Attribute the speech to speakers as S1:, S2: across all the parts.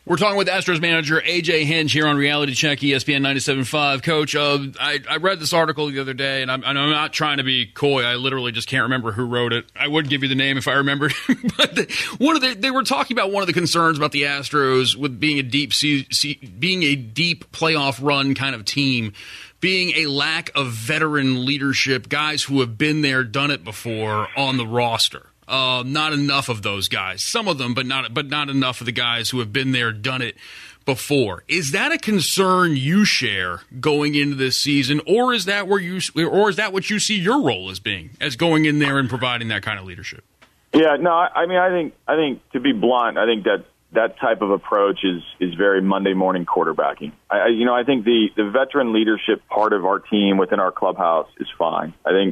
S1: We're talking with Astros manager A.J. Hinch here on Reality Check, ESPN 97.5. Coach, I read this article the other day, and I'm not trying to be coy. I literally just can't remember who wrote it. I would give you the name if I remembered. But they were talking about one of the concerns about the Astros with being a deep playoff run kind of team, being a lack of veteran leadership, guys who have been there, done it before on the roster. Not enough of those guys. Some of them, but not enough of the guys who have been there, done it before. Is that a concern you share going into this season, or is that what you see your role as being, as going in there and providing that kind of leadership?
S2: Yeah, no, I think to be blunt, I think that type of approach is very Monday morning quarterbacking. I think the veteran leadership part of our team within our clubhouse is fine. I think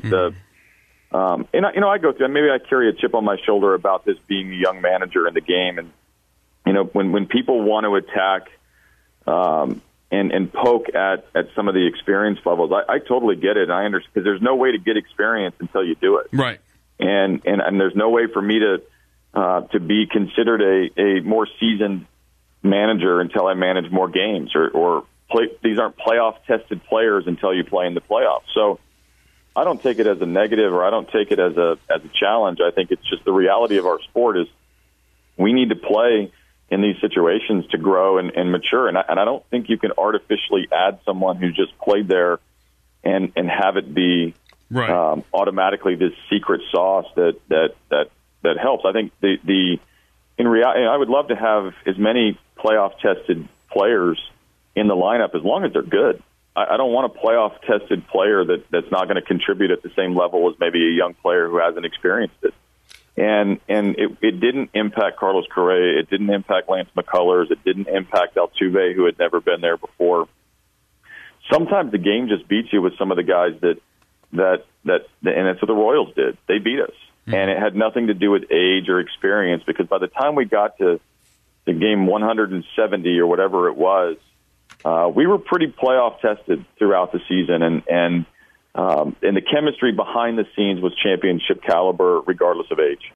S2: I go through, and maybe I carry a chip on my shoulder about this being a young manager in the game. And, when people want to attack and poke at some of the experience levels, I totally get it. And I understand, because there's no way to get experience until you do it.
S1: Right.
S2: And there's no way for me to be considered a more seasoned manager until I manage more games or play. These aren't playoff tested players until you play in the playoffs. So I don't take it as a negative, or I don't take it as a challenge. I think it's just the reality of our sport is we need to play in these situations to grow and mature. And I don't think you can artificially add someone who just played there and have it be
S1: right.
S2: Automatically this secret sauce that helps. I think in reality, I would love to have as many playoff tested players in the lineup as long as they're good. I don't want a playoff-tested player that's not going to contribute at the same level as maybe a young player who hasn't experienced it. And it didn't impact Carlos Correa. It didn't impact Lance McCullers. It didn't impact Altuve, who had never been there before. Sometimes the game just beats you with some of the guys and that's what the Royals did. They beat us. Mm-hmm. And it had nothing to do with age or experience, because by the time we got to the game 170 or whatever it was, we were pretty playoff tested throughout the season, and the chemistry behind the scenes was championship caliber, regardless of age.